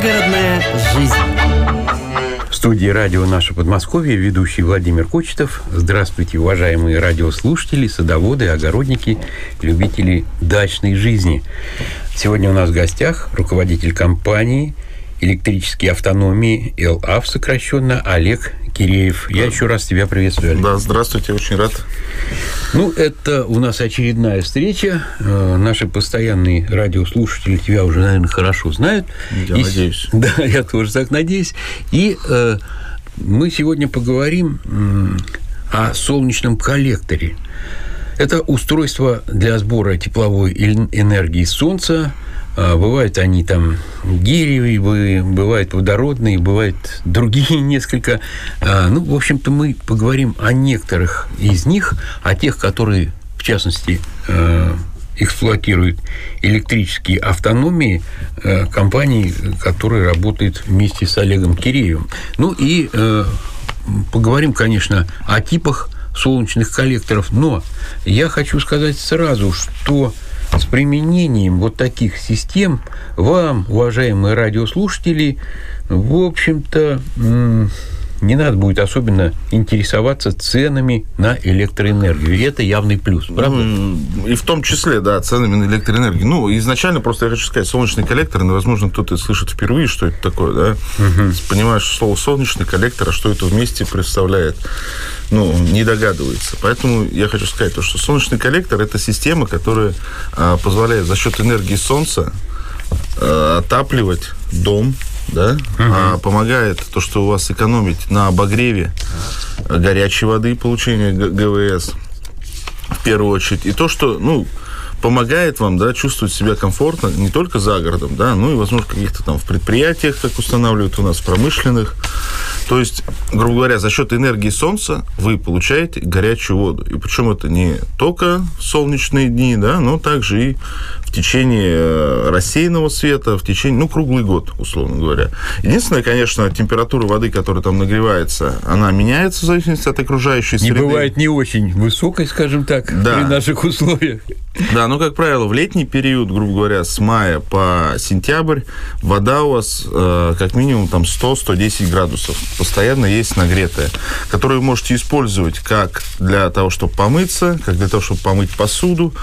Загородная жизнь. В студии радио «Наше Подмосковье» ведущий Владимир Кочетов. Здравствуйте, уважаемые радиослушатели, садоводы, огородники, любители дачной жизни. Сегодня у нас в гостях руководитель компании электрические автономии ЛАВ, сокращенно, Олег Киреев. Я еще раз тебя приветствую, Олег. Да, здравствуйте, очень рад. Это у нас очередная встреча. Наши постоянные радиослушатели тебя уже, наверное, хорошо знают. Я надеюсь. Да, я тоже так надеюсь. И мы сегодня поговорим о солнечном коллекторе. Это устройство для сбора тепловой энергии Солнца. Бывают они там гелиевые, бывают водородные, бывают другие несколько. В общем-то, мы поговорим о некоторых из них, о тех, которые, в частности, эксплуатируют электрические автономии компании, которая работает вместе с Олегом Киреевым. Поговорим, конечно, о типах солнечных коллекторов. Но я хочу сказать сразу, что с применением вот таких систем вам, уважаемые радиослушатели, в общем-то, не надо будет особенно интересоваться ценами на электроэнергию. И это явный плюс, правда? И в том числе, да, ценами на электроэнергию. Изначально просто я хочу сказать, солнечный коллектор, возможно, кто-то слышит впервые, что это такое, да? Понимаешь слово «солнечный коллектор», а что это вместе представляет? Не догадывается. Поэтому я хочу сказать, что солнечный коллектор – это система, которая позволяет за счет энергии Солнца отапливать дом, да? Помогает то, что у вас экономить на обогреве горячей воды, получение ГВС, в первую очередь. И то, что, помогает вам, да, чувствовать себя комфортно не только за городом, да, и, возможно, каких-то там в предприятиях, как устанавливают у нас, промышленных. То есть, грубо говоря, за счет энергии Солнца вы получаете горячую воду. И причем это не только в солнечные дни, да, но также и в течение рассеянного света, в течение, круглый год, условно говоря. Единственное, конечно, температура воды, которая там нагревается, она меняется в зависимости от окружающей среды. Не бывает не очень высокой, скажем так, при наших условиях. Да, как правило, в летний период, грубо говоря, с мая по сентябрь, вода у вас как минимум там 100-110 градусов. Постоянно есть нагретая, которую вы можете использовать как для того, чтобы помыться, как для того, чтобы помыть посуду,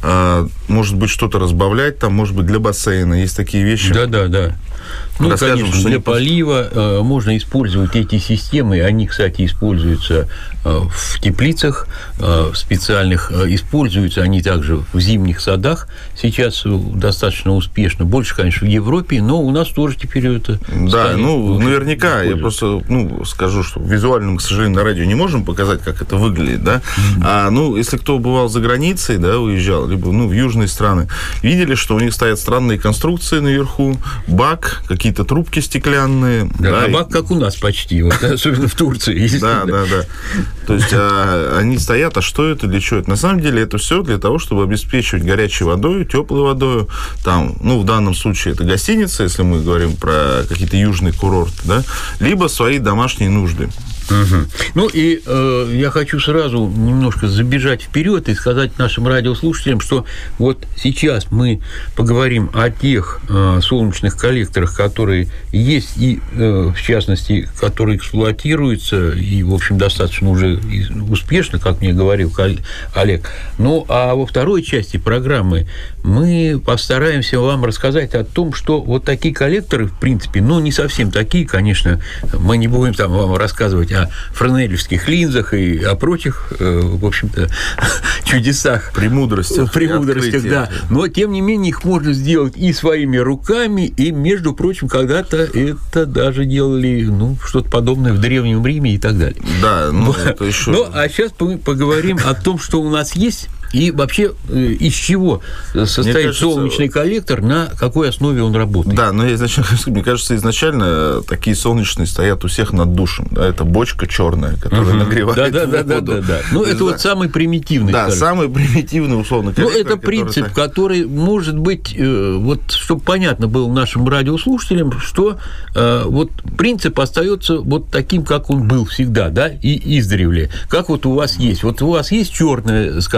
может быть, что-то разбавлять, там, может быть, для бассейна. Есть такие вещи. Да. Конечно, для полива можно использовать эти системы. Они, кстати, используются в теплицах специальных. Используются они также в зимних садах. Сейчас достаточно успешно. Больше, конечно, в Европе, но у нас тоже теперь это... Да, наверняка. Я просто скажу, что визуально мы, к сожалению, на радио не можем показать, как это выглядит, да. Если кто бывал за границей, да, уезжал, либо, в южные страны, видели, что у них стоят странные конструкции наверху, бак, какие-то трубки стеклянные. Да, бак как у нас почти, особенно в Турции. Да. То есть они стоят, а что это, для чего это? На самом деле это все для того, чтобы обеспечивать горячей водой, теплой водой. Там, в данном случае это гостиница, если мы говорим про какие-то южные курорты, да, либо свои домашние нужды. Я хочу сразу немножко забежать вперед и сказать нашим радиослушателям, что вот сейчас мы поговорим о тех солнечных коллекторах, которые есть, и, в частности, которые эксплуатируются, и, в общем, достаточно уже успешно, как мне говорил Олег. А во второй части программы мы постараемся вам рассказать о том, что вот такие коллекторы, в принципе, не совсем такие, конечно, мы не будем там вам рассказывать о френелевских линзах и о прочих, в общем-то, чудесах. Премудростях, да. Но, тем не менее, их можно сделать и своими руками, и, между прочим, когда-то это даже делали, что-то подобное в Древнем Риме и так далее. Да, это еще... А сейчас мы поговорим о том, что у нас есть. И вообще, из чего состоит солнечный коллектор, на какой основе он работает? Да, мне кажется, изначально такие солнечные стоят у всех над душем. Да, это бочка черная, которая нагревает воду. Да. Это вот самый примитивный. Да, самый примитивный, условно, коллектор. Это принцип, который, может быть, чтобы понятно было нашим радиослушателям, что принцип остается вот таким, как он был всегда, да, и издревле. Как вот у вас есть. Вот у вас есть черная, скажем, вот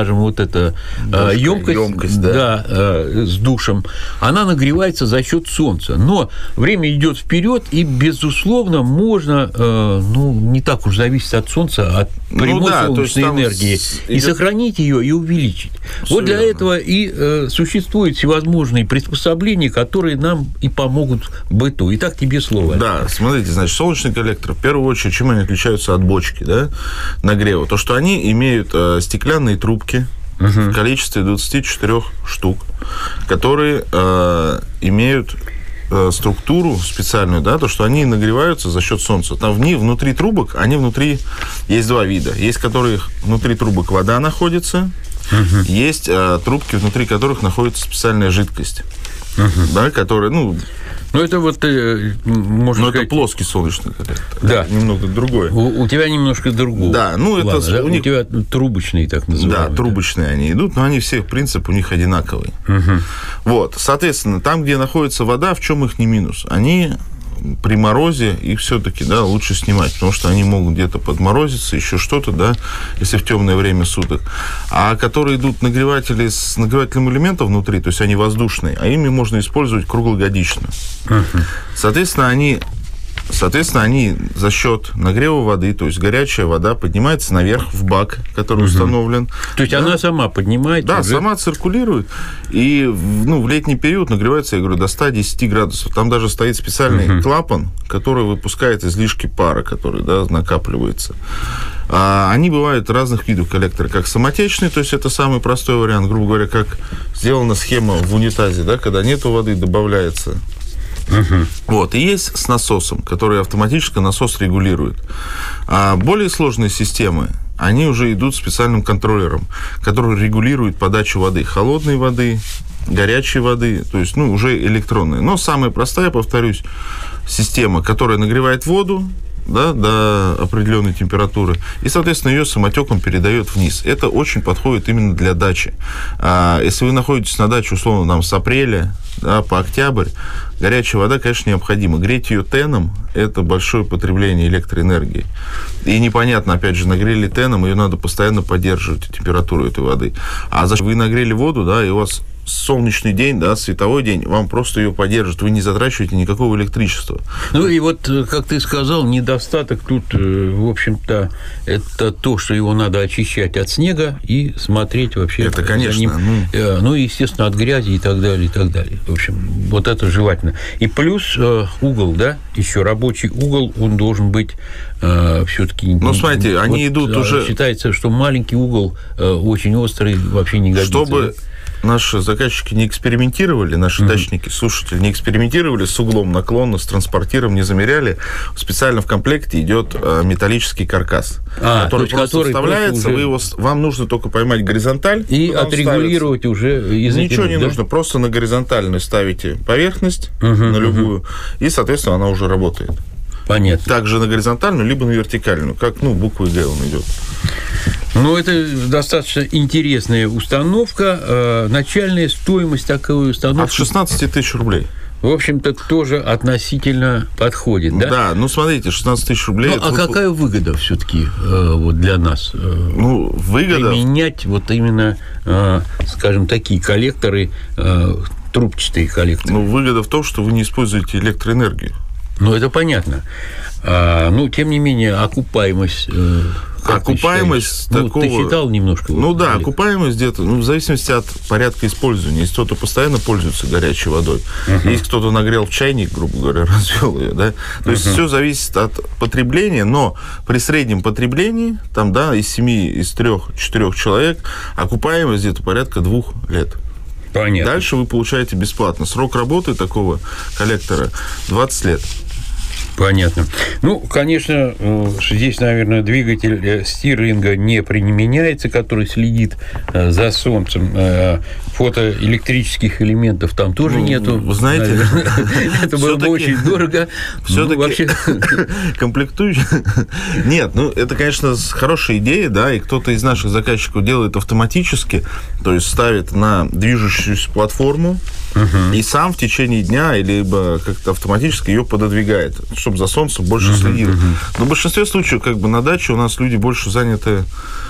эта емкость да, с душем, она нагревается за счет солнца. Но время идет вперед, и, безусловно, можно, не так уж зависеть от солнца, от прямой солнечной энергии, и сохранить ее, и увеличить. Все вот для этого и существуют всевозможные приспособления, которые нам и помогут в быту. Итак, тебе слово. Да, смотрите, значит, солнечный коллектор, в первую очередь, чем они отличаются от бочки, да, нагрева? То, что они имеют стеклянные трубки в количестве 24 штук, которые имеют структуру специальную, да, то, что они нагреваются за счет солнца. Там внутри трубок, внутри есть два вида. Есть, которые внутри трубок вода находится, есть трубки, внутри которых находится специальная жидкость, да, которая, это вот, можно сказать... это плоский солнечный коллектор. Да. Немного другое. У тебя немножко другое. Да, это... Да? У тебя трубочные, так называемые. Да, трубочные они идут, но они все, в принципе, у них одинаковые. Вот, соответственно, там, где находится вода, в чем их не минус? Они при морозе их все-таки, да, лучше снимать, потому что они могут где-то подморозиться, еще что-то, да, если в темное время суток. А которые идут нагреватели с нагревательным элементом внутри, то есть они воздушные, а ими можно использовать круглогодично. Соответственно, они за счет нагрева воды, то есть горячая вода поднимается наверх в бак, который установлен. То есть она сама поднимается? Да, сама циркулирует. И в летний период нагревается, я говорю, до 110 градусов. Там даже стоит специальный клапан, который выпускает излишки пара, который, да, накапливается. Они бывают разных видов коллекторы, как самотечные, то есть это самый простой вариант, грубо говоря, как сделана схема в унитазе, да, когда нету воды, добавляется. Вот, и есть с насосом, который автоматически насос регулирует. А более сложные системы, они уже идут специальным контроллером, который регулирует подачу воды, холодной воды, горячей воды, то есть, уже электронные. Но самая простая, повторюсь, система, которая нагревает воду, да, до определенной температуры, и, соответственно, ее самотеком передает вниз. Это очень подходит именно для дачи. Если вы находитесь на даче, условно, с апреля, да, по октябрь, горячая вода, конечно, необходима. Греть ее теном – это большое потребление электроэнергии. И непонятно, опять же, нагрели теном, ее надо постоянно поддерживать, температуру этой воды. А зачем вы нагрели воду, да, и у вас солнечный день, да, световой день, вам просто ее поддержат, вы не затрачиваете никакого электричества. И вот, как ты сказал, недостаток тут, в общем-то, это то, что его надо очищать от снега и смотреть вообще это, конечно, за ним, естественно, от грязи и так далее, и так далее. В общем, вот это желательно. И плюс угол, да, еще рабочий угол, он должен быть все-таки... смотрите, они идут уже... Считается, что маленький угол очень острый, вообще не годится. Чтобы наши заказчики не экспериментировали, наши дачники, слушатели не экспериментировали с углом наклона, с транспортиром, не замеряли, специально в комплекте идет металлический каркас, который просто вставляется, вам нужно только поймать горизонталь и отрегулировать уже. Ничего не нужно, просто на горизонтальную ставите поверхность, на любую, и, соответственно, она уже работает. Понятно. Также на горизонтальную, либо на вертикальную, как, буквой Г он идет. Это достаточно интересная установка. Начальная стоимость такой установки... От 16 тысяч рублей. В общем-то, тоже относительно подходит, да? Да, смотрите, 16 тысяч рублей... какая выгода все-таки для нас? Выгода... Применять именно, скажем, такие коллекторы, трубчатые коллекторы. Выгода в том, что вы не используете электроэнергию. Это понятно. Тем не менее, окупаемость... Окупаемость такого... Ты считал немножко? Окупаемость где-то, в зависимости от порядка использования. Если кто-то постоянно пользуется горячей водой, если кто-то нагрел в чайник, грубо говоря, развел ее, да, то есть все зависит от потребления, но при среднем потреблении, там, да, из 3-4 человек, окупаемость где-то порядка 2 лет. Понятно. Дальше вы получаете бесплатно. Срок работы такого коллектора 20 лет. Понятно. Конечно, здесь, наверное, двигатель Стирлинга не применяется, который следит за солнцем. Фотоэлектрических элементов там тоже нету. Вы знаете, это было бы очень дорого. Все-таки комплектующие... Нет, это, конечно, хорошая идея, да, и кто-то из наших заказчиков делает автоматически, то есть ставит на движущуюся платформу, и сам в течение дня либо как-то автоматически ее пододвигает, чтобы за солнцем больше следил. Но в большинстве случаев, на даче у нас люди больше заняты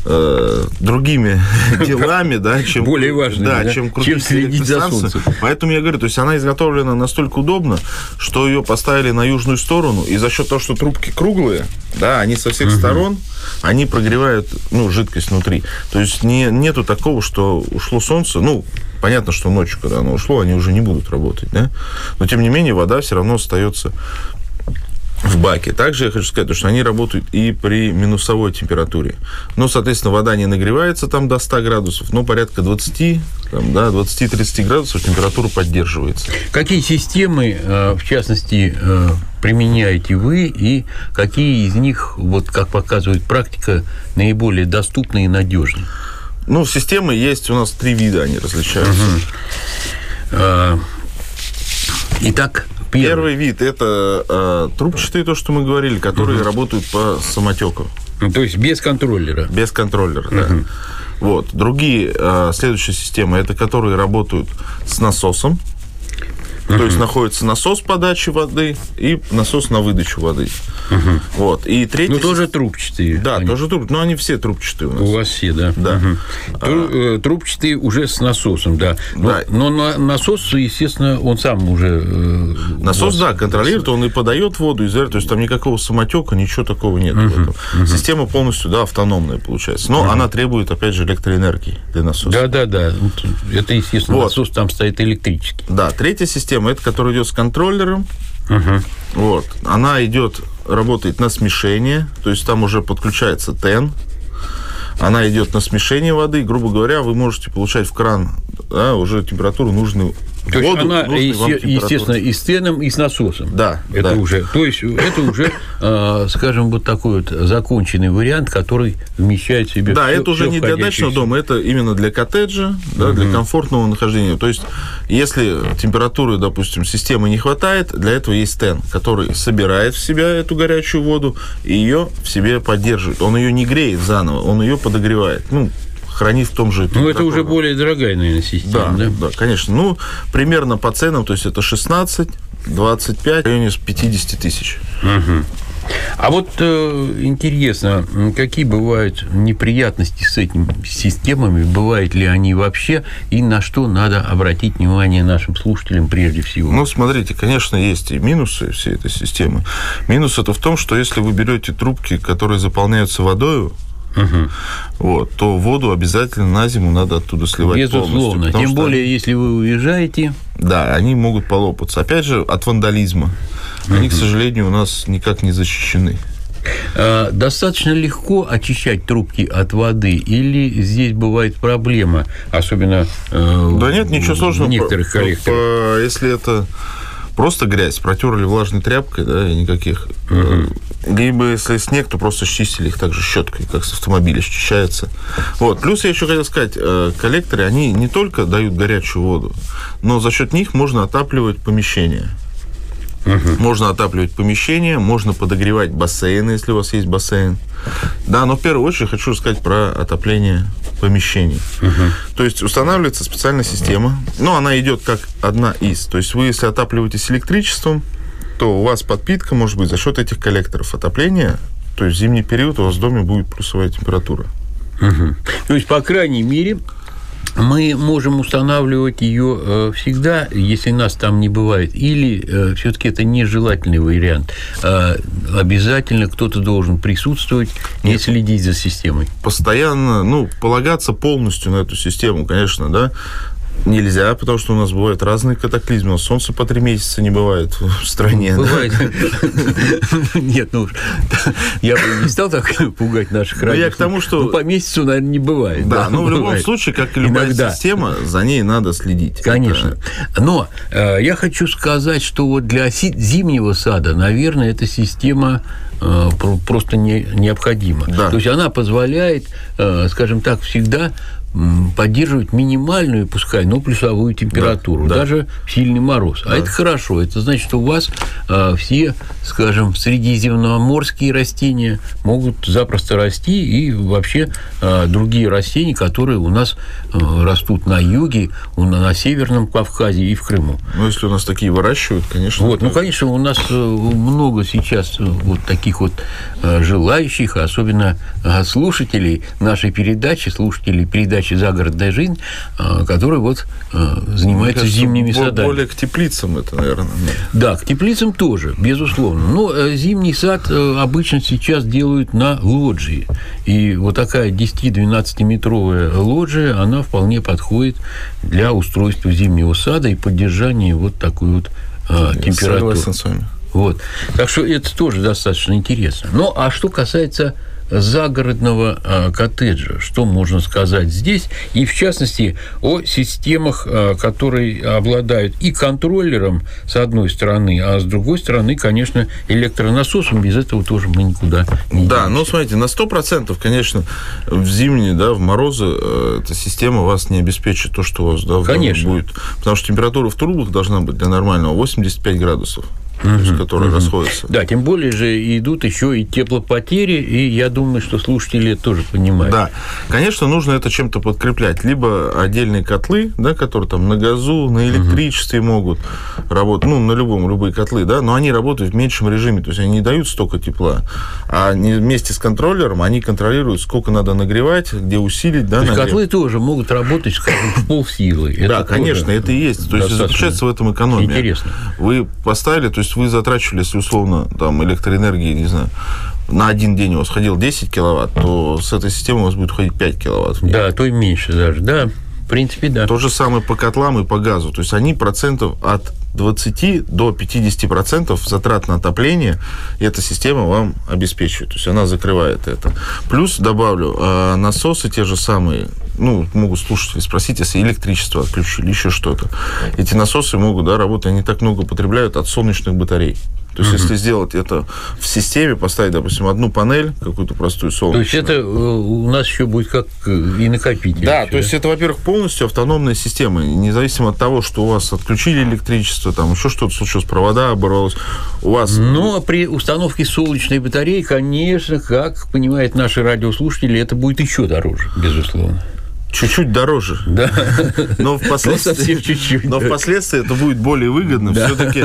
другими делами, да, чем... Более важными, да, чем следить за солнцем. Поэтому я говорю, то есть она изготовлена настолько удобно, что ее поставили на южную сторону, и за счет того, что трубки круглые, да, они со всех сторон, они прогревают, жидкость внутри. То есть нету такого, что ушло солнце, понятно, что ночью, когда оно ушло, они уже не будут работать, да, но тем не менее вода все равно остается в баке. Также я хочу сказать, что они работают и при минусовой температуре. Соответственно, вода не нагревается там до 100 градусов, но порядка 20-30 градусов температура поддерживается. Какие системы, в частности, применяете вы, и какие из них, как показывает практика, наиболее доступны и надежны? Системы есть у нас 3 вида, они различаются. Итак, Первый вид – это трубчатые, то, что мы говорили, которые работают по самотеку. То есть без контроллера. Без контроллера, да. Другие, следующие системы, это которые работают с насосом. То есть находится насос подачи воды и насос на выдачу воды. И третий... тоже трубчатые. Да, они... тоже трубчатые. Но они все трубчатые у нас. У вас все, да? Да. Трубчатые уже с насосом, да. Но насос, естественно, он сам уже... Насос, да, контролирует, он и подает воду, то есть там никакого самотека, ничего такого нет в этом. Система полностью, да, автономная получается. Но она требует, опять же, электроэнергии для насоса. Да. Это, естественно, насос там стоит электрический. Да, третья система, это которая идет с контроллером. Она работает на смешение, то есть там уже подключается ТЭН, она идет на смешение воды, грубо говоря, вы можете получать в кран, да, уже температуру нужную. То есть она, естественно, и с ТЭНом, и с насосом. Да. Это уже, скажем, такой законченный вариант, который вмещает в себе. Да, это уже не для дачного дома, это именно для коттеджа, да, для комфортного нахождения. То есть, если температуры, допустим, системы не хватает, для этого есть ТЭН, который собирает в себя эту горячую воду и ее в себе поддерживает. Он ее не греет заново, он ее подогревает. Хранит в том же... это уже более дорогая, наверное, система, да? Да, конечно. Примерно по ценам, то есть это 16, 25, в районе 50 тысяч. А интересно, какие бывают неприятности с этими системами, бывают ли они вообще, и на что надо обратить внимание нашим слушателям прежде всего? Смотрите, конечно, есть и минусы всей этой системы. Минус это в том, что если вы берете трубки, которые заполняются водой, то воду обязательно на зиму надо оттуда сливать. Безусловно. Тем более, если вы уезжаете. Да, они могут полопаться. Опять же, от вандализма. Они, к сожалению, у нас никак не защищены. Достаточно легко очищать трубки от воды, или здесь бывает проблема, особенно да нет, ничего сложного. В некоторых коллекторах? Если это просто грязь, протерли влажной тряпкой, да, и никаких. Либо, если снег, то просто счистили их также щеткой, как с автомобиля счищается. Плюс я еще хотел сказать, коллекторы, они не только дают горячую воду, но за счет них можно отапливать помещение. Можно отапливать помещение, можно подогревать бассейны, если у вас есть бассейн. Да, но в первую очередь хочу сказать про отопление помещений. То есть устанавливается специальная система, но она идет как одна из. То есть вы, если отапливаетесь электричеством, то у вас подпитка может быть за счет этих коллекторов отопления. То есть в зимний период у вас в доме будет плюсовая температура. То есть, по крайней мере, мы можем устанавливать ее всегда, если нас там не бывает, или все-таки это нежелательный вариант. Обязательно кто-то должен присутствовать и следить за системой. Постоянно, полагаться полностью на эту систему, конечно, да, нельзя, потому что у нас бывают разные катаклизмы. Солнце по 3 месяца не бывает в стране. Бывает. Нет, я бы не стал так пугать наших радиослушателей. Я к тому, что... по месяцу, наверное, не бывает. Да, но в любом случае, как и любая система, за ней надо следить. Конечно. Но я хочу сказать, что для зимнего сада, наверное, эта система просто необходима. Да. То есть она позволяет, скажем так, всегда поддерживать минимальную, пускай, но плюсовую температуру, даже в сильный мороз. А это хорошо. Это значит, что у вас все, скажем, средиземноморские растения могут запросто расти, и вообще другие растения, которые у нас растут на юге, на Северном Кавказе и в Крыму. Ну, если у нас такие выращивают, конечно. Вот, ну, конечно, у нас много сейчас вот таких вот желающих, особенно слушателей нашей передачи, слушателей передачи «Загородная жизнь», которые вот занимаются зимними садами. Более к теплицам это, наверное. Да, к теплицам тоже, безусловно. Но зимний сад обычно сейчас делают на лоджии. И вот такая 10-12-метровая лоджия, она вполне подходит для устройства зимнего сада и поддержания вот такой вот температуры. Согласен с вами. Вот. Так что это тоже достаточно интересно. Ну, а что касается загородного коттеджа, что можно сказать здесь? И, в частности, о системах, которые обладают и контроллером, с одной стороны, а с другой стороны, конечно, электронасосом. Без этого тоже мы никуда не денемся. Да, ну, смотрите, на 100%, конечно, в зимние, в морозы эта система вас не обеспечит то, что у вас в доме будет. Потому что температура в трубах должна быть для нормального 85 градусов. То есть, которые расходятся. Да, тем более же идут еще и теплопотери, и я думаю, что слушатели тоже понимают. Да, конечно, нужно это чем-то подкреплять. Либо отдельные котлы, которые там на газу, на электричестве могут работать, на любые котлы, но они работают в меньшем режиме, то есть они не дают столько тепла, а вместе с контроллером они контролируют, сколько надо нагревать, где усилить. То есть котлы тоже могут работать, скажем, в полсилы. Да, конечно, это и есть. То есть заключается в этом экономия. Интересно. Вы поставили, то есть вы затрачивали, если условно, электроэнергии, не знаю, на один день у вас ходил 10 киловатт, то с этой системой у вас будет ходить 5 киловатт. Да, то и меньше даже, да. В принципе, да. То же самое по котлам и по газу. То есть они процентов от 20 до 50% затрат на отопление эта система вам обеспечивает. То есть она закрывает это. Плюс, добавлю, насосы те же самые, могут слушатели спросить, если электричество отключили, еще что-то. Эти насосы могут, работать, они так много потребляют от солнечных батарей. То есть, если сделать это в системе, поставить, допустим, одну панель, какую-то простую солнечную. То есть, это у нас еще будет как и накопитель. Да, то есть, это, во-первых, полностью автономная система. Независимо от того, что у вас отключили электричество, там еще что-то случилось, провода оборвалось, у вас... Но при установке солнечной батареи, конечно, как понимают наши радиослушатели, это будет еще дороже, безусловно. Чуть-чуть дороже. Да. Но впоследствии, чуть-чуть. Но впоследствии это будет более выгодно. Да. Все-таки,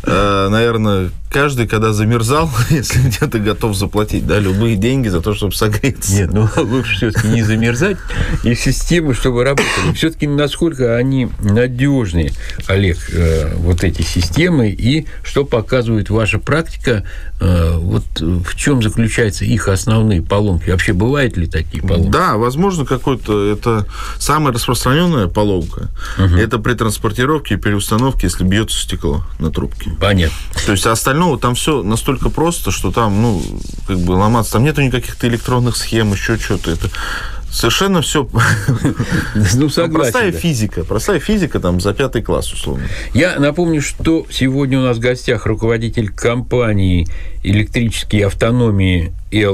наверное, каждый, когда замерзал, если где-то готов заплатить, любые деньги за то, чтобы согреться. Нет, лучше все-таки не замерзать, и системы, чтобы работали. Все-таки насколько они надежны, Олег, вот эти системы, и что показывает ваша практика, вот в чем заключаются их основные поломки? Вообще, бывают ли такие поломки? Да, возможно, это самая распространенная поломка. Это при транспортировке и переустановке, если бьется стекло на трубке. Понятно. То есть остального там все настолько просто, что там, ломаться. Там нету никаких-то электронных схем, еще что-то. Это совершенно все простая физика. Простая физика там за 5 класс, условно. Я напомню, что сегодня у нас в гостях руководитель компании электрические автономии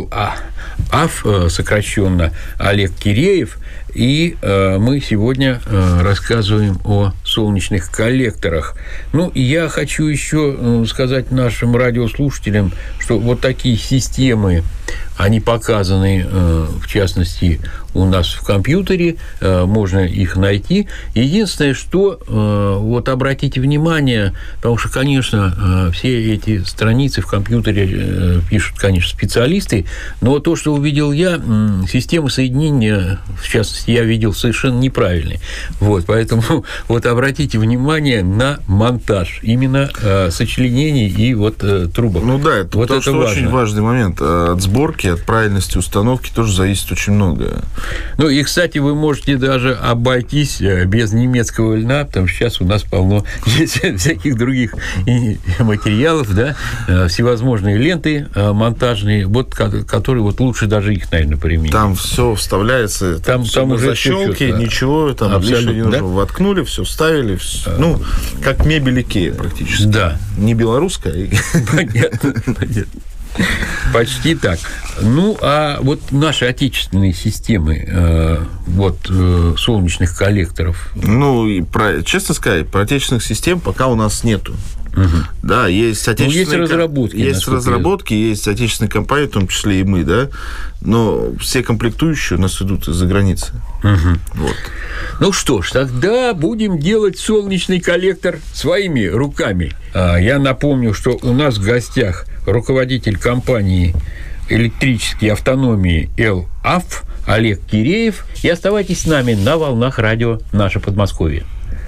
АФ, сокращенно, Олег Киреев. И мы сегодня рассказываем о солнечных коллекторах. И я хочу еще сказать нашим радиослушателям, что вот такие системы, они показаны, в частности, у нас в компьютере, можно их найти. Единственное, что, вот обратите внимание, потому что, конечно, все эти страницы в компьютере пишут, конечно, специалисты, но то, что увидел я, система соединения, в частности, я видел совершенно неправильные. Вот, поэтому вот обратите внимание на монтаж именно сочленений и вот трубок. Это вот потому что важно. Очень важный момент. От сборки, от правильности установки тоже зависит очень многое. И, кстати, вы можете даже обойтись без немецкого льна, потому что сейчас у нас полно всяких других материалов, всевозможные ленты монтажные, которые вот лучше даже их, наверное, применить. Там все вставляется, там уже защелки, ничего, там лишнее не нужно. Воткнули, все вставили, как мебель Икеа практически. Да. Не белорусская. Понятно. Почти так. Ну, а вот наши отечественные системы солнечных коллекторов. Ну, честно сказать, про отечественных систем пока у нас нету. Угу. Да, есть отечественные... есть разработки. Есть разработки, есть отечественные компании, в том числе и мы, да, но все комплектующие у нас идут из-за границы. Угу. Вот. Ну что ж, тогда будем делать солнечный коллектор своими руками. Я напомню, что у нас в гостях руководитель компании электрической автономии эл-АФ Олег Киреев. И оставайтесь с нами на волнах радио «Наше Подмосковье».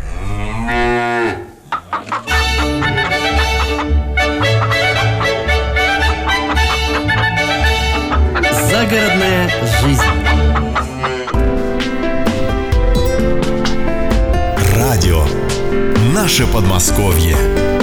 Загородная жизнь. Радио «Наше Подмосковье».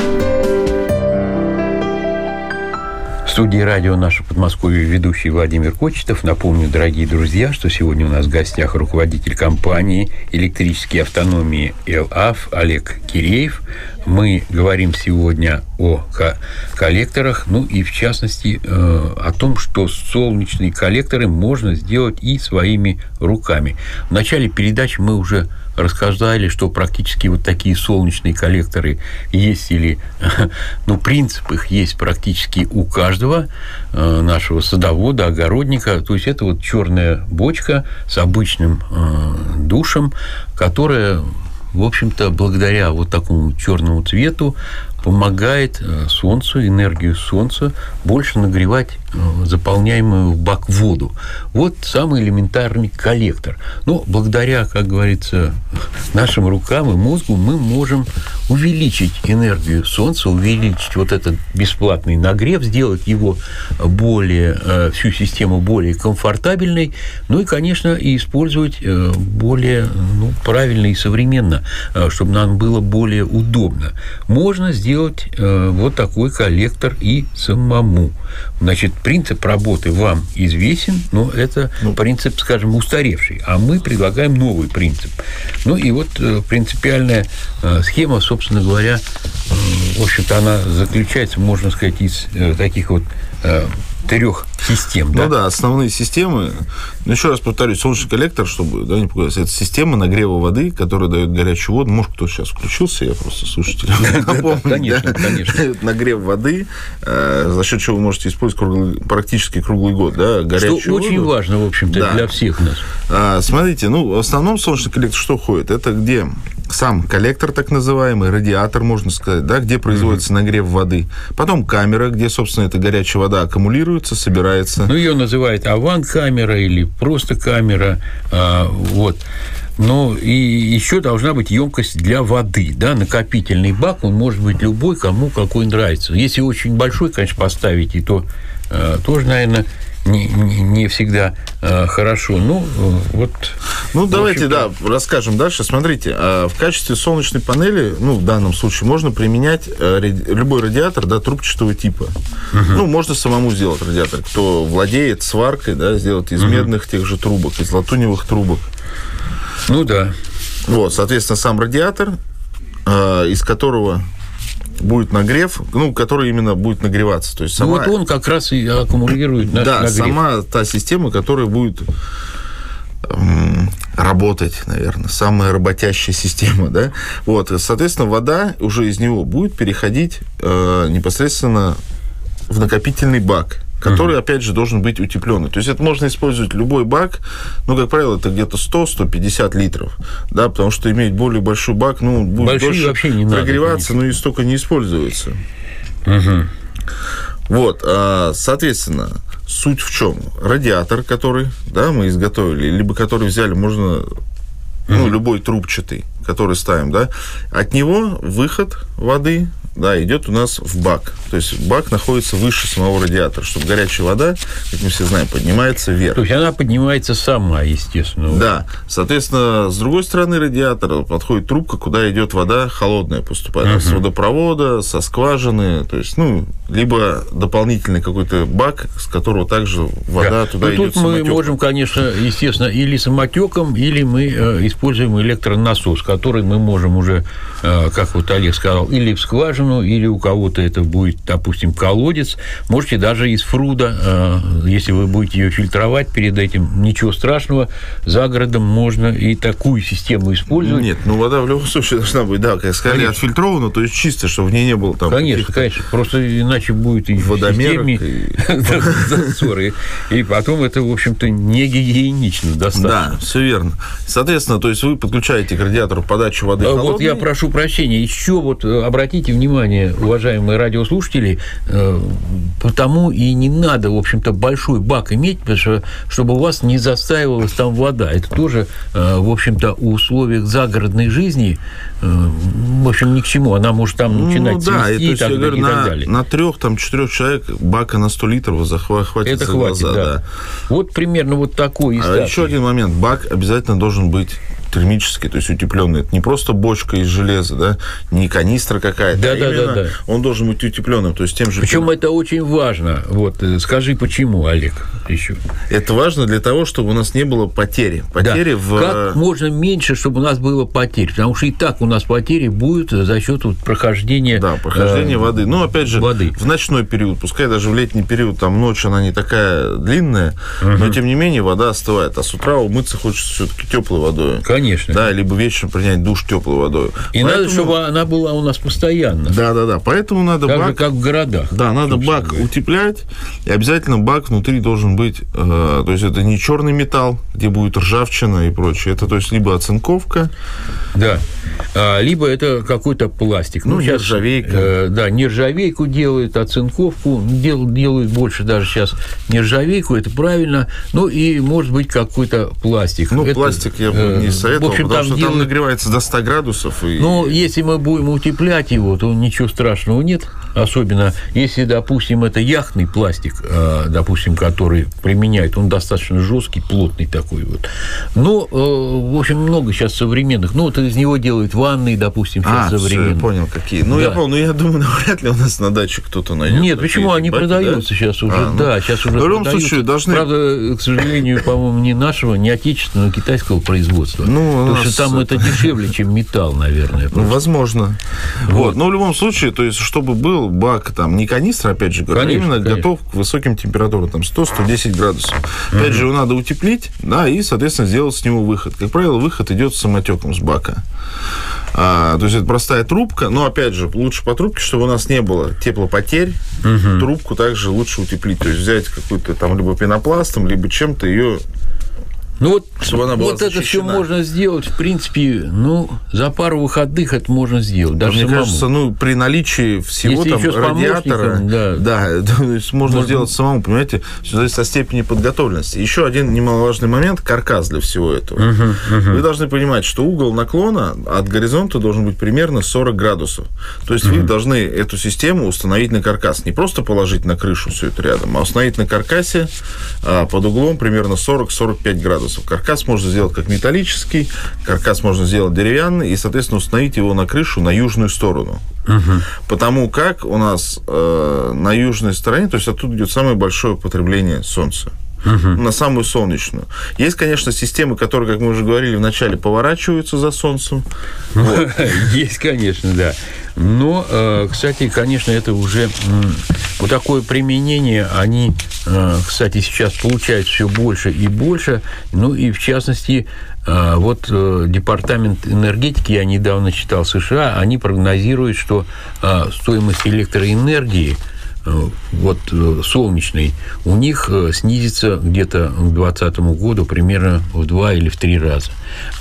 В студии радио «Наше Подмосковье» ведущий Владимир Кочетов. Напомню, дорогие друзья, что сегодня у нас в гостях руководитель компании электрической автономии эл-АФ Олег Киреев. Мы говорим сегодня о коллекторах, ну и в частности о том, что солнечные коллекторы можно сделать и своими руками. В начале передачи мы уже рассказали, что практически вот такие солнечные коллекторы есть, или, принцип их есть практически у каждого нашего садовода, огородника. То есть это вот черная бочка с обычным душем, которая, в общем-то, благодаря вот такому черному цвету помогает Солнцу, энергию Солнца больше нагревать заполняемую в бак воду. Вот самый элементарный коллектор. Но благодаря, как говорится, нашим рукам и мозгу мы можем увеличить энергию Солнца, увеличить вот этот бесплатный нагрев, сделать его всю систему более комфортабельной, ну и, конечно, и использовать более правильно и современно, чтобы нам было более удобно. Можно сделать вот такой коллектор и самому. Значит, принцип работы вам известен, но это принцип, скажем, устаревший, а мы предлагаем новый принцип. Ну и вот принципиальная схема, собственно говоря, в общем-то, она заключается, можно сказать, из таких вот 3 систем. Ну да, основные системы. Еще раз повторюсь, солнечный коллектор, чтобы не пугаться, это система нагрева воды, которая дает горячую воду. Может, кто сейчас включился, я просто слушателям напомню. Конечно. Нагрев воды, за счет чего вы можете использовать практически круглый год, да, горячую воду. Что очень важно, в общем-то, для всех нас. Смотрите, в основном солнечный коллектор что ходит? Это где сам коллектор, так называемый, радиатор, можно сказать, да, где производится нагрев воды. Потом камера, где, собственно, эта горячая вода аккумулируется, собирается. Ее называют аван-камера или просто камера. Вот. Ну, и еще должна быть емкость для воды, да, накопительный бак, он может быть любой, кому какой нравится. Если очень большой, конечно, поставить, и то тоже, наверное, не всегда хорошо. Давайте, расскажем дальше. Смотрите, в качестве солнечной панели, в данном случае, можно применять любой радиатор, трубчатого типа. Угу. Можно самому сделать радиатор. Кто владеет сваркой, сделать из медных тех же трубок, из латуневых трубок. Вот, соответственно, сам радиатор, из которого будет нагрев, который именно будет нагреваться. То есть он как раз и аккумулирует нагрев. Да, сама та система, которая будет работать, наверное, самая работящая система, да. Вот, соответственно, вода уже из него будет переходить непосредственно в накопительный бак, который, опять же, должен быть утепленный. То есть это можно использовать любой бак, как правило, это где-то 100-150 литров, да, потому что иметь более большой бак, будет большие дольше вообще не прогреваться, и столько не используется. Угу. Вот, соответственно, суть в чем? Радиатор, который, мы изготовили, либо который взяли, можно, любой трубчатый, который ставим, от него выход воды, идет у нас в бак. То есть бак находится выше самого радиатора, чтобы горячая вода, как мы все знаем, поднимается вверх. То есть она поднимается сама, естественно. Да. Соответственно, с другой стороны радиатора подходит трубка, куда идет вода холодная, поступает с водопровода, со скважины, то есть, либо дополнительный какой-то бак, с которого также вода туда идет. Тут мы можем, конечно, естественно, или самотеком, или мы используем электронасос, который мы можем уже, как вот Олег сказал, или в скважину скважину, или у кого-то это будет, допустим, колодец. Можете даже из пруда, если вы будете ее фильтровать перед этим, ничего страшного, за городом можно и такую систему использовать. Нет, вода в любом случае должна быть, да, как сказали, отфильтрована, то есть чисто, чтобы в ней не было там... Конечно, просто иначе будет и водомерок, в системе засоры. И потом это, в общем-то, не гигиенично достаточно. Да, все верно. Соответственно, то есть вы подключаете к радиатору подачу воды холодной. Вот я прошу прощения. Еще вот обратите внимание, уважаемые радиослушатели, потому и не надо, в общем-то, большой бак иметь, потому что, чтобы у вас не застаивалась там вода. Это тоже, в общем-то, у условиях загородной жизни, в общем, ни к чему. Она может там начинать цвести и так далее. На 3-4 человек бака на 100 литров захватит. Это хватит, да. Вот примерно вот такой А еще один момент. Бак обязательно должен быть термический, то есть утепленный. Это не просто бочка из железа, да, не канистра какая-то. Да. Он должен быть утепленным, то есть тем же. Причем это очень важно. Вот скажи, почему, Олег, еще. Это важно для того, чтобы у нас не было потери. Как можно меньше, чтобы у нас было потерь, потому что и так у нас потери будут за счет прохождения. Да, прохождения воды. Но опять же, в ночной период, пускай даже в летний период, там ночь она не такая длинная, но тем не менее вода остывает, а с утра умыться хочется все-таки теплой водой. Конечно. Да, либо вечером принять душ теплой водой. И надо, чтобы она была у нас постоянно. Да. Поэтому надо так бак... же, как в городах. Да, надо бак утеплять, и обязательно бак внутри должен быть... то есть это не черный металл, где будет ржавчина и прочее. Это, то есть, либо оцинковка... Да. Либо это какой-то пластик. Нержавейка. Нержавейку делают, оцинковку делают больше даже сейчас нержавейку, это правильно. Ну, и, может быть, какой-то пластик. Пластик я бы не советовал, потому что там нагревается до 100 градусов. Если мы будем утеплять его, то ничего страшного нет. Особенно, если, допустим, это яхтный пластик, допустим, который применяют, он достаточно жесткий, плотный такой вот. Но, в общем, много сейчас современных. Вот из него делают ванны, допустим, сейчас современные. Я понял, какие. Я думаю, навряд ли у нас на даче кто-то найдет. Нет, почему? Они продаются сейчас уже. Сейчас уже в любом случае должны... Правда, к сожалению, по-моему, не нашего, не отечественного, а китайского производства. Потому что там это дешевле, чем металл, наверное. Возможно. Но в любом случае, то есть, чтобы был бак, там, не канистра, опять же, а именно готов к высоким температурам, там, 100-110 градусов. Опять же, его надо утеплить, и, соответственно, сделать с него выход. Как правило, выход идет самотеком с бака. То есть, это простая трубка, но, опять же, лучше по трубке, чтобы у нас не было теплопотерь. Трубку также лучше утеплить. То есть, взять какую-то там либо пенопластом, либо чем-то ее... чтобы она была это все можно сделать, в принципе, за пару выходных это можно сделать. Даже мне кажется, при наличии всего там радиатора, то есть можно сделать самому, понимаете, все зависит от степени подготовленности. Еще один немаловажный момент – каркас для всего этого. Вы должны понимать, что угол наклона от горизонта должен быть примерно 40 градусов. То есть вы должны эту систему установить на каркас. Не просто положить на крышу все это рядом, а установить на каркасе под углом примерно 40-45 градусов. Каркас можно сделать как металлический, каркас можно сделать деревянный, и, соответственно, установить его на крышу на южную сторону. Потому как у нас на южной стороне, то есть оттуда идет самое большое потребление солнца. На самую солнечную. Есть, конечно, системы, которые, как мы уже говорили в начале, поворачиваются за солнцем. Есть, конечно, да. Но, кстати, конечно, это уже вот такое применение, они, кстати, сейчас получают все больше и больше. И, в частности, Департамент энергетики, я недавно читал, США, они прогнозируют, что стоимость электроэнергии солнечной, у них снизится где-то к 2020 году примерно в 2 или в 3 раза.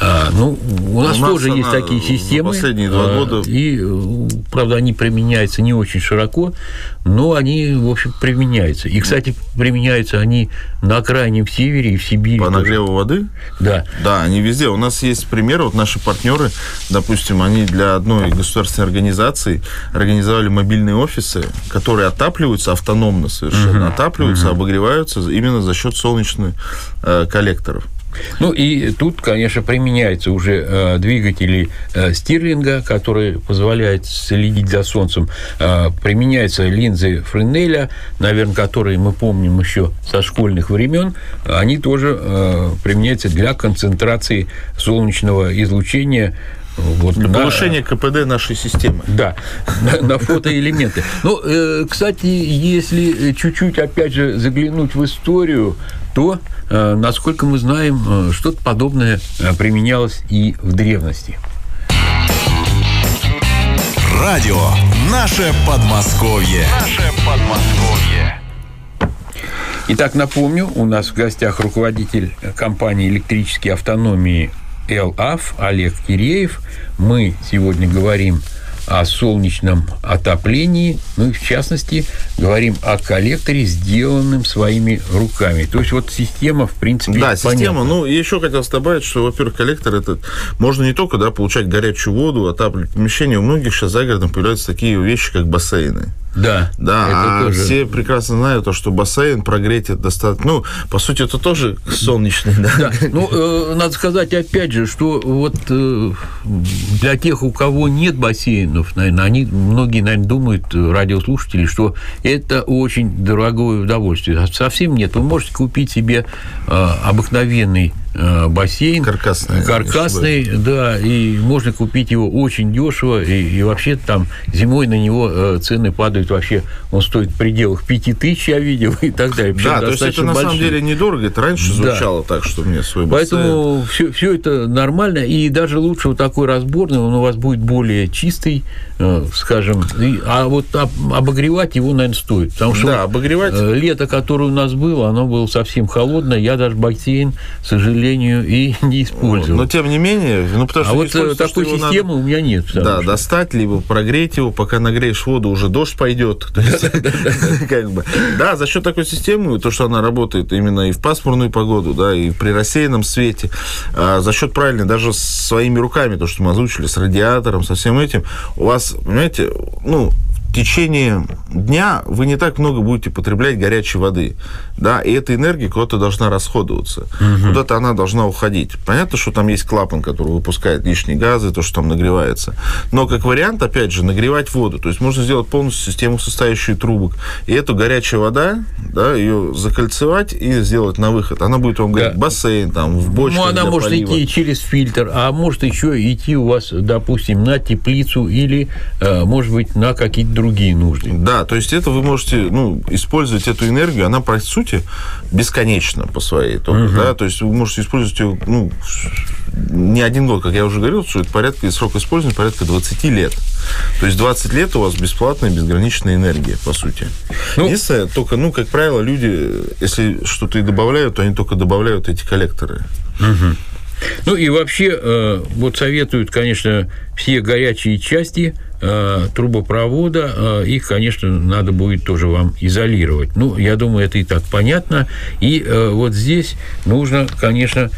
У нас тоже есть такие системы. Последние 2 года. И, правда, они применяются не очень широко, но они, в общем, применяются. И, кстати, применяются они на Крайнем Севере и в Сибири. По нагреву воды? Да. Да, они везде. У нас есть примеры. Наши партнеры, допустим, они для одной государственной организации организовали мобильные офисы, которые отапливаются автономно совершенно, отапливаются, обогреваются именно за счет солнечных коллекторов. И тут, конечно, применяются уже двигатели Стирлинга, которые позволяют следить за Солнцем. Применяются линзы Френеля, наверное, которые мы помним еще со школьных времен. Они тоже применяются для концентрации солнечного излучения Вот для повышения КПД нашей системы. Да, на фотоэлементы. Ну, кстати, если чуть-чуть, опять же, заглянуть в историю, то, насколько мы знаем, что-то подобное применялось и в древности. Радио «Наше Подмосковье». Итак, напомню, у нас в гостях руководитель компании «Электрические автономии» ЭЛАФ Олег Киреев. Мы сегодня говорим о солнечном отоплении, ну и в частности говорим о коллекторе, сделанном своими руками. То есть вот система, в принципе, да, понятна. Система. Ну, еще хотел добавить, что, во-первых, коллектор этот можно не только, да, получать горячую воду, отапливать помещение. У многих сейчас за городом появляются такие вещи, как бассейны. Да, да, тоже... все прекрасно знают, что бассейн прогреть это достаточно... Ну, по сути, это тоже солнечный, да? Да. Ну, надо сказать, опять же, что вот для тех, у кого нет бассейнов, наверное, многие, наверное, думают, радиослушатели, что это очень дорогое удовольствие. Совсем нет. Вы можете купить себе обыкновенный бассейн. Каркасный, да, и можно купить его очень дешево, и вообще там зимой на него цены падают вообще, он стоит в пределах 5000, я видел, и так далее. Да, то есть это на самом деле недорого, это раньше звучало так, что мне свой бассейн. Поэтому все это нормально, и даже лучше вот такой разборный, он у вас будет более чистый, скажем, а вот обогревать его, наверное, стоит, потому что да, обогревать... лето, которое у нас было, оно было совсем холодное, я даже бассейн, к сожалению, и не использовал. Но тем не менее, ну потому что вот такой системы у меня нет. Да, достать, либо прогреть его, пока нагреешь воду, уже дождь пойдет. Да, за счет такой системы, то, что она работает именно и в пасмурную погоду, да, и при рассеянном свете, за счет правильно, даже своими руками, то, что мы озвучили, с радиатором, со всем этим, у вас, понимаете, ну, в течение дня вы не так много будете потреблять горячей воды, да, и эта энергия куда-то должна расходоваться, куда-то она должна уходить. Понятно, что там есть клапан, который выпускает лишние газы, то, что там нагревается, но как вариант, опять же, нагревать воду, то есть можно сделать полностью систему, состоящую из трубок, и эту горячую вода, да, ее закольцевать и сделать на выход. Она будет вам говорить, бассейн, там, в бочке. Ну, она может полива. идти через фильтр, а может еще идти у вас, допустим, на теплицу или, может быть, на какие-то другие нужды. Да, то есть это вы можете, ну, использовать эту энергию, она, по сути, бесконечна по своей только, да, то есть вы можете использовать ее, ну, не один год, как я уже говорил, что это срок использования порядка 20 лет. То есть 20 лет у вас бесплатная, безграничная энергия, по сути. Ну, единственное, только, ну, как правило, люди, если что-то и добавляют, то они только добавляют эти коллекторы. Ну, и вообще, вот советуют, конечно, все горячие части трубопровода, их, конечно, надо будет тоже вам изолировать. Ну, я думаю, это и так понятно. И вот здесь нужно, конечно,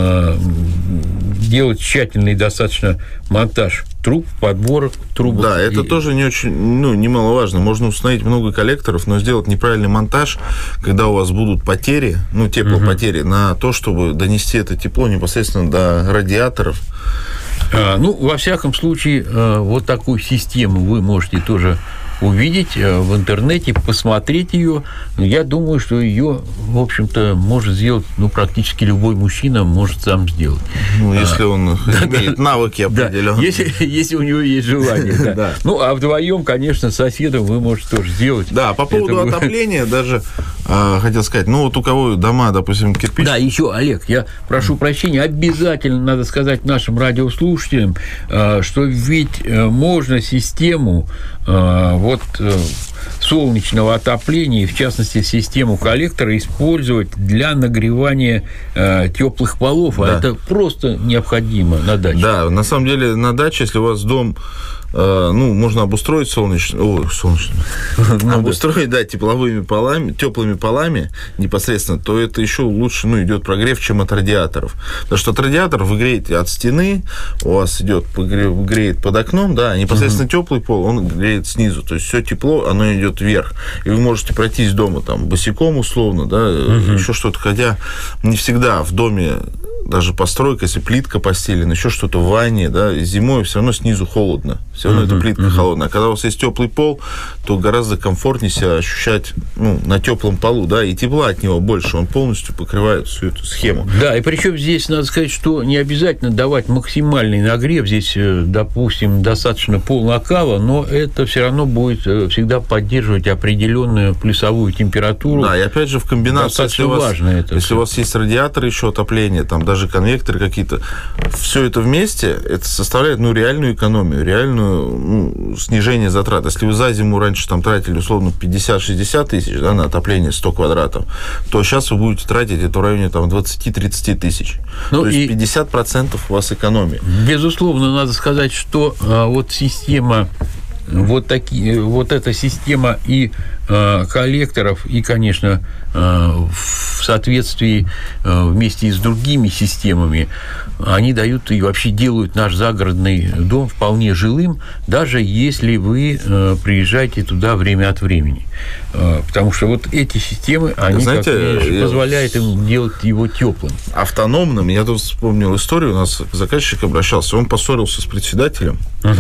делать тщательный достаточно монтаж труб, подборок трубок. Да, это тоже не очень, ну, немаловажно. Можно установить много коллекторов, но сделать неправильный монтаж, когда у вас будут потери, ну, теплопотери, на то, чтобы донести это тепло непосредственно до радиаторов. Ну, во всяком случае, вот такую систему вы можете тоже увидеть в интернете, посмотреть ее. Я думаю, что ее, в общем-то, может сделать, ну, практически любой мужчина может сам сделать. Ну, если он имеет навыки определенные. Если у него есть желание, да. Ну, а вдвоем, конечно, с соседом вы можете тоже сделать. Да, по поводу отопления даже хотел сказать, ну, вот у кого дома, допустим, кирпич... Да, еще, Олег, я прошу прощения, обязательно надо сказать нашим радиослушателям, что ведь можно систему вот солнечного отопления, в частности, систему коллектора, использовать для нагревания теплых полов. А это просто необходимо на даче. Да, на самом деле на даче, если у вас дом, ну, можно обустроить обустроить, да, тепловыми полами, теплыми полами непосредственно, то это еще лучше, ну, идет прогрев, чем от радиаторов. Потому что от радиаторов вы греете от стены, у вас идет греет под окном, да, а непосредственно теплый пол, он греет снизу. То есть все тепло, оно идет вверх. И вы можете пройтись дома там босиком условно, да, еще что-то, хотя не всегда в доме даже постройка, если плитка постелена, еще что-то в ванне, да, зимой все равно снизу холодно. Все равно эта плитка холодная. А когда у вас есть теплый пол, то гораздо комфортнее себя ощущать на теплом полу, да, и тепла от него больше, он полностью покрывает всю эту схему. Да, и причем здесь надо сказать, что не обязательно давать максимальный нагрев. Здесь, допустим, достаточно полнакала, но это все равно будет всегда поддерживать определенную плюсовую температуру. Да, и опять же в комбинации, если у вас есть радиаторы еще отопления, там даже конвекторы какие-то, все это вместе, это составляет реальную экономию, реальную снижение затрат. Если вы за зиму раньше там тратили условно 50-60 тысяч, да, на отопление 100 квадратов, то сейчас вы будете тратить это в районе там 20-30 тысяч. То есть 50% у вас экономия. Безусловно, надо сказать, что вот система, вот эта система и коллекторов, и, конечно, в соответствии вместе с другими системами, они дают и вообще делают наш загородный дом вполне жилым, даже если вы приезжаете туда время от времени. Потому что вот эти системы, они, знаете, позволяют им делать его теплым. Автономным. Я тут вспомнил историю, у нас заказчик обращался, он поссорился с председателем,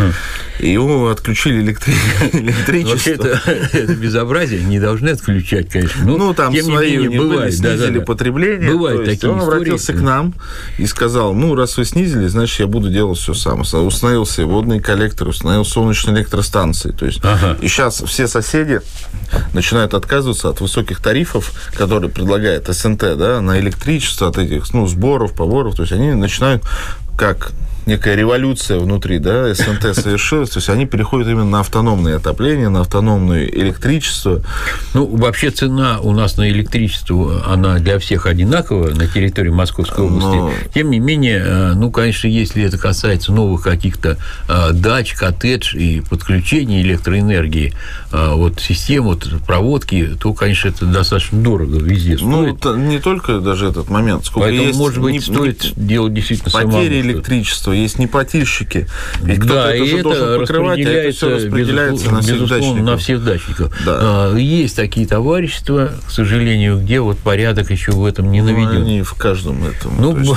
и его отключили электричество. Вообще это безобразие, не должны отключать, конечно. Там тем свои не менее, у них были, снизили потребление. Бывают такие он обратился к нам и сказал, раз вы снизили, значит, я буду делать все сам. Установил себе водные коллекторы, установил солнечные электростанции. То есть, и сейчас все соседи начинают отказываться от высоких тарифов, которые предлагает СНТ, да, на электричество, от этих сборов, поборов. То есть, они начинают как некая революция внутри, да, СНТ совершилась, то есть они переходят именно на автономное отопление, на автономное электричество. Вообще цена у нас на электричество, она для всех одинаковая на территории Московской области. Тем не менее, конечно, если это касается новых каких-то дач, коттедж и подключения электроэнергии, систем, проводки, то, конечно, это достаточно дорого везде стоит. Не только даже этот момент. Сколько Поэтому, есть, может быть, стоит делать действительно самому. Потери электричества, есть неплательщики. Ведь кто-то это же должен покрывать, а это все распределяется на всех дачников. На всех дачников. Да. Есть такие товарищества, к сожалению, где порядок еще в этом не наведен. Они в каждом этом.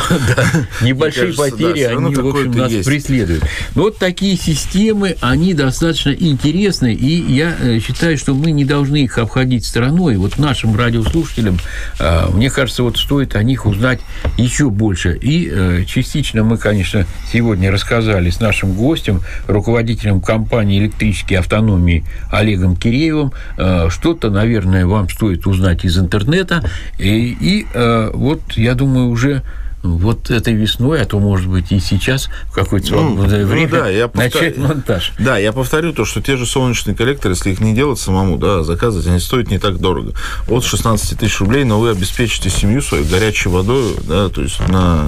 Небольшие потери, они, в общем, нас преследуют. Вот такие системы, они достаточно интересны, и я считаю, что мы не должны их обходить стороной. Нашим радиослушателям, мне кажется, стоит о них узнать еще больше. И частично мы, конечно, сегодня рассказали с нашим гостем, руководителем компании «Электрические автономии» Олегом Киреевым. Что-то, наверное, вам стоит узнать из интернета. И я думаю, уже этой весной, а то, может быть, и сейчас, в какое-то свободное время, начать монтаж. Да, я повторю то, что те же солнечные коллекторы, если их не делать самому, да, заказывать, они стоят не так дорого. От 16 тысяч рублей, но вы обеспечите семью свою горячей водой, да, то есть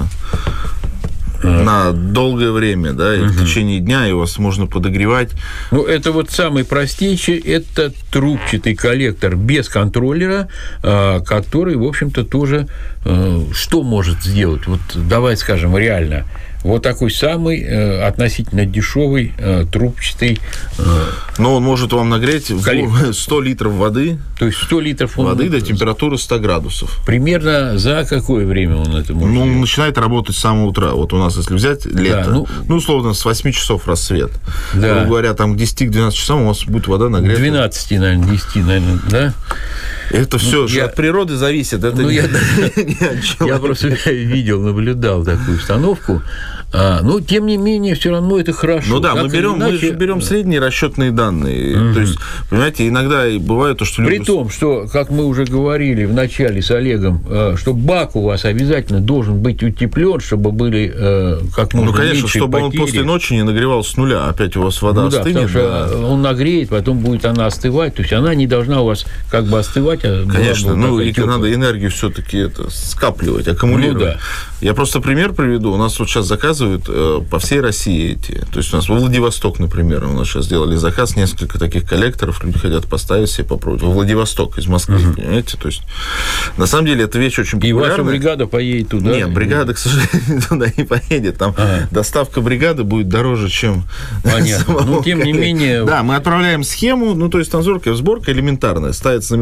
на долгое время, да, и в течение дня его можно подогревать. Это самый простейший, это трубчатый коллектор без контроллера, который, в общем-то, тоже что может сделать? Давай скажем реально. Такой самый относительно дешевый трубчатый. Но он может вам нагреть 100 литров воды. То есть 100 литров воды до температуры 100 градусов. Примерно за какое время он это может делать? Начинает работать с самого утра. У нас, если взять лето, условно, с 8 часов рассвет. Да. Грубо говоря, там к 10-12 часам у вас будет вода нагрета. 12, наверное, 10, наверное, да? Это все от природы зависит. Это я просто наблюдал такую установку. Но, тем не менее, все равно это хорошо. Мы же берем средние расчетные данные. То есть, понимаете, иногда бывает то, что люди... При том, что, как мы уже говорили в начале с Олегом, что бак у вас обязательно должен быть утеплен, чтобы были как можно меньше конечно, чтобы потери. Он после ночи не нагревался с нуля. Опять у вас вода остынет. Потому что он нагреет, потом будет она остывать. То есть, она не должна у вас как бы остывать. Конечно, и надо энергию все-таки скапливать, аккумулировать. Я просто пример приведу. У нас сейчас заказывают по всей России эти. То есть у нас во Владивосток, например, у нас сейчас сделали заказ, несколько таких коллекторов, люди хотят поставить себе попробовать. Во Владивосток из Москвы, понимаете? То есть, на самом деле, эта вещь очень популярная. И ваша бригада поедет туда? Нет, бригада, к сожалению, туда не поедет. Там доставка бригады будет дороже, чем... Понятно. Но, тем не менее... Да, мы отправляем схему, то есть там сборка элементарная. Ставится на металлической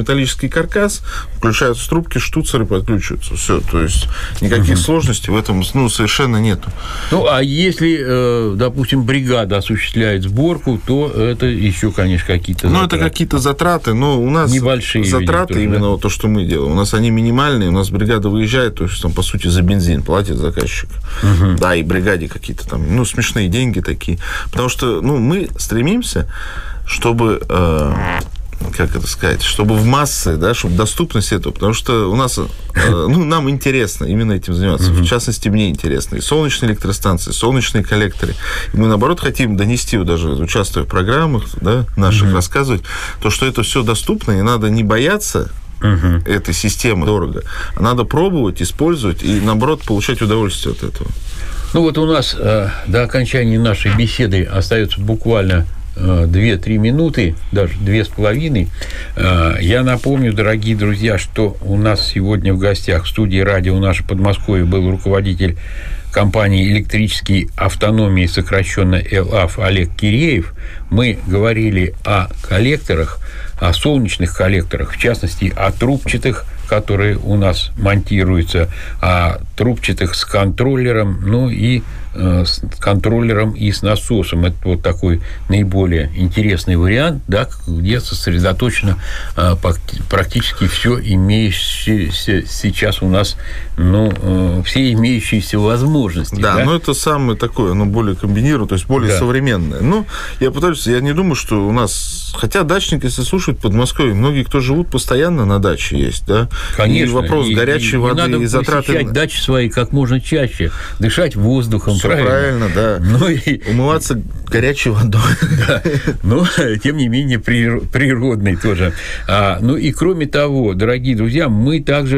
металлический каркас, включаются трубки, штуцеры подключиваются. Все, то есть никаких сложностей в этом совершенно нету. Ну, а если, допустим, бригада осуществляет сборку, то это еще, конечно, какие-то затраты. Ну, это какие-то затраты, но у нас небольшие затраты, видимо, именно то, что мы делаем. У нас они минимальные, у нас бригада выезжает, то есть там, по сути, за бензин платит заказчик. Да, и бригаде какие-то там, смешные деньги такие. Потому что, мы стремимся, чтобы... как это сказать, чтобы в массы, да, чтобы доступность этого, потому что у нас, нам интересно именно этим заниматься. В частности, мне интересно. И солнечные электростанции, солнечные коллекторы. И мы, наоборот, хотим донести, даже участвуя в программах, да, наших, рассказывать, то, что это все доступно, и надо не бояться этой системы дорого, а надо пробовать, использовать и, наоборот, получать удовольствие от этого. Ну, вот у нас до окончания нашей беседы остается буквально 2-3 минуты, даже 2,5. Я напомню, дорогие друзья, что у нас сегодня в гостях в студии радио «Наше Подмосковье» был руководитель компании «Электрические автономии», сокращенно ЭЛАФ, Олег Киреев. Мы говорили о коллекторах, о солнечных коллекторах, в частности, о трубчатых, которые у нас монтируются, о трубчатых с контроллером, и с контроллером и с насосом. Это вот такой наиболее интересный вариант, да, где сосредоточено практически все имеющееся сейчас у нас, все имеющиеся возможности. Да, это самое такое, более комбинированное, то есть более современное. Я не думаю, что у нас... Хотя дачники, если слушают Подмосковье, многие, кто живут постоянно на даче, есть, да? Конечно. И вопрос горячей воды надо и затраты... посещать дачи свои как можно чаще, дышать воздухом, правильно, да. Умываться горячей водой. Да. Но, тем не менее, природный тоже. И кроме того, дорогие друзья, мы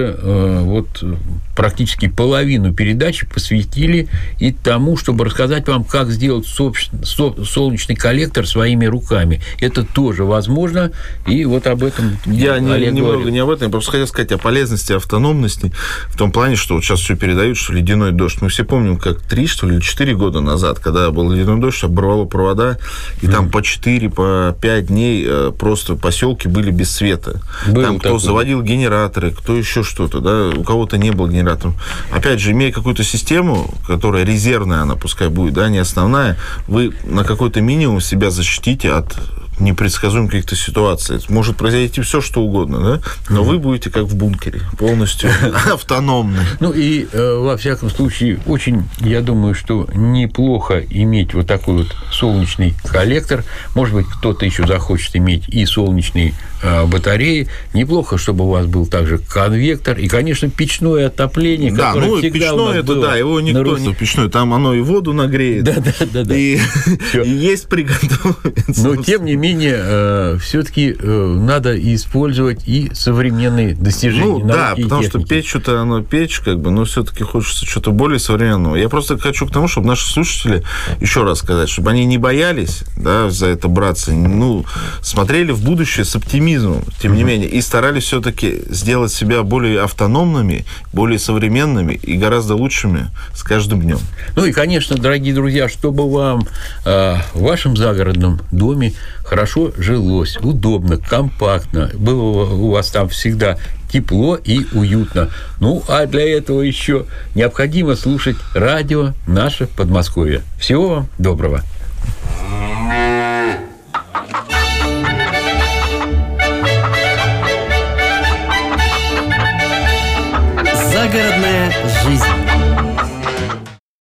также практически половину передачи посвятили и тому, чтобы рассказать вам, как сделать солнечный коллектор своими руками. Это тоже возможно, и вот об этом я немного не об этом, я просто хотел сказать о полезности, автономности, в том плане, что вот сейчас все передают, что ледяной дождь. Мы все помним, как 3, что ли, 4 года назад, когда был ледяной дождь, оборвало провода, и там по 4, по 5 дней просто поселки были без света. Там кто заводил генераторы, кто еще что-то, да, у кого-то не было генераторов. Опять же, имея какую-то систему, которая резервная, она пускай будет, да, не основная, вы на какой-то минимум себя защитите от непредсказуемых каких-то ситуаций. Может произойти все, что угодно, да? Но вы будете как в бункере, полностью автономны. И, во всяком случае, очень, я думаю, что неплохо иметь вот такой вот солнечный коллектор. Может быть, кто-то еще захочет иметь и солнечные батареи. Неплохо, чтобы у вас был также конвектор и, конечно, печное отопление, которое всегда печное, у нас было. Да, его никто не печное. Там оно и воду нагреет. Да. И есть приготовить. Но, тем не менее, все-таки надо использовать и современные достижения науки и техники. Потому что печь-то оно печь, но все-таки хочется что-то более современного. Я просто хочу к тому, чтобы наши слушатели, еще раз сказать, чтобы они не боялись, да, за это браться, смотрели в будущее с оптимизмом, тем не менее, и старались все-таки сделать себя более автономными, более современными и гораздо лучшими с каждым днем. И, конечно, дорогие друзья, чтобы вам в вашем загородном доме хорошо жилось, удобно, компактно, было у вас там всегда тепло и уютно. А для этого еще необходимо слушать радио «Наше Подмосковье». Всего вам доброго.